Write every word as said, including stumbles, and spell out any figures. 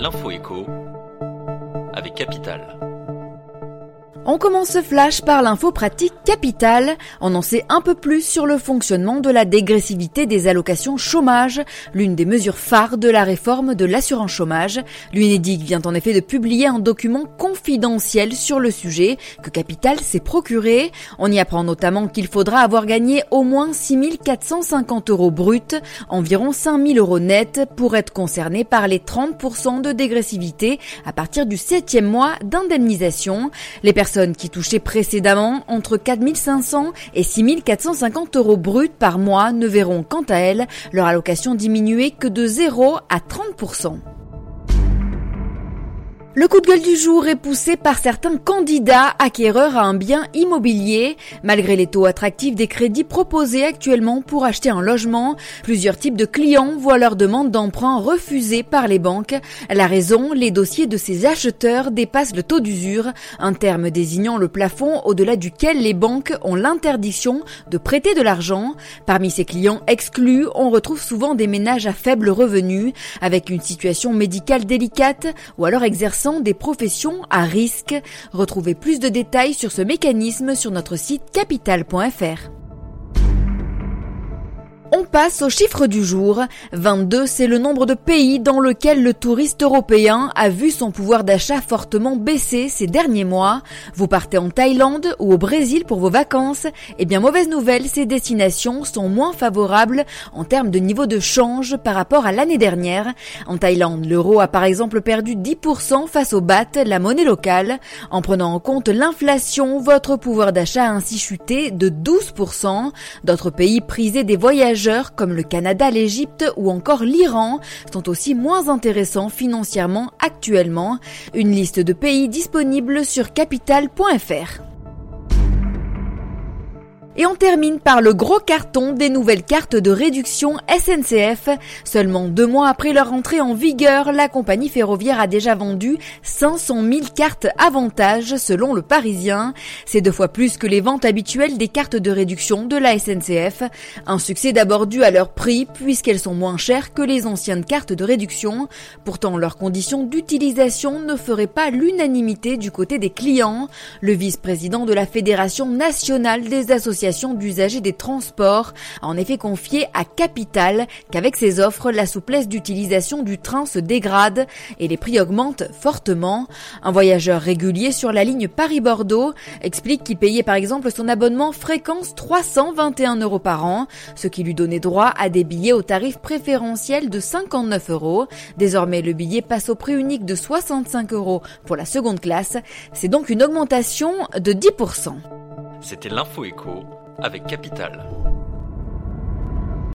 L'info écho avec Capital. On commence ce flash par l'info pratique Capital. On en sait un peu plus sur le fonctionnement de la dégressivité des allocations chômage, l'une des mesures phares de la réforme de l'assurance chômage. L'Unédic vient en effet de publier un document confidentiel sur le sujet que Capital s'est procuré. On y apprend notamment qu'il faudra avoir gagné au moins six mille quatre cent cinquante euros bruts, environ cinq mille euros nets, pour être concerné par les trente pour cent de dégressivité à partir du septième mois d'indemnisation. Les personnes qui touchaient précédemment entre quatre mille cinq cents et six mille quatre cent cinquante euros bruts par mois ne verront quant à elles leur allocation diminuer que de zéro à trente pour cent. Le coup de gueule du jour est poussé par certains candidats acquéreurs à un bien immobilier. Malgré les taux attractifs des crédits proposés actuellement pour acheter un logement, plusieurs types de clients voient leur demande d'emprunt refusée par les banques. La raison, les dossiers de ces acheteurs dépassent le taux d'usure, un terme désignant le plafond au-delà duquel les banques ont l'interdiction de prêter de l'argent. Parmi ces clients exclus, on retrouve souvent des ménages à faible revenu, avec une situation médicale délicate ou alors exerçant des professions à risque. Retrouvez plus de détails sur ce mécanisme sur notre site capital point f r. On passe au chiffre du jour. vingt-deux, c'est le nombre de pays dans lequel le touriste européen a vu son pouvoir d'achat fortement baisser ces derniers mois. Vous partez en Thaïlande ou au Brésil pour vos vacances. Eh bien, mauvaise nouvelle, ces destinations sont moins favorables en termes de niveau de change par rapport à l'année dernière. En Thaïlande, l'euro a par exemple perdu dix pour cent face au baht, la monnaie locale. En prenant en compte l'inflation, votre pouvoir d'achat a ainsi chuté de douze pour cent. D'autres pays prisés des voyageurs comme le Canada, l'Égypte ou encore l'Iran sont aussi moins intéressants financièrement actuellement. Une liste de pays disponible sur capital point f r. Et on termine par le gros carton des nouvelles cartes de réduction S N C F. Seulement deux mois après leur entrée en vigueur, la compagnie ferroviaire a déjà vendu cinq cent mille cartes avantages selon le Parisien. C'est deux fois plus que les ventes habituelles des cartes de réduction de la S N C F. Un succès d'abord dû à leur prix puisqu'elles sont moins chères que les anciennes cartes de réduction. Pourtant, leurs conditions d'utilisation ne feraient pas l'unanimité du côté des clients. Le vice-président de la Fédération nationale des associations d'usagers des transports a en effet confié à Capital qu'avec ces offres, la souplesse d'utilisation du train se dégrade et les prix augmentent fortement. Un voyageur régulier sur la ligne Paris-Bordeaux explique qu'il payait par exemple son abonnement fréquence trois cent vingt et un euros par an, ce qui lui donnait droit à des billets au tarif préférentiel de cinquante-neuf euros. Désormais, le billet passe au prix unique de soixante-cinq euros pour la seconde classe. C'est donc une augmentation de dix pour cent. C'était l'info écho avec Capital.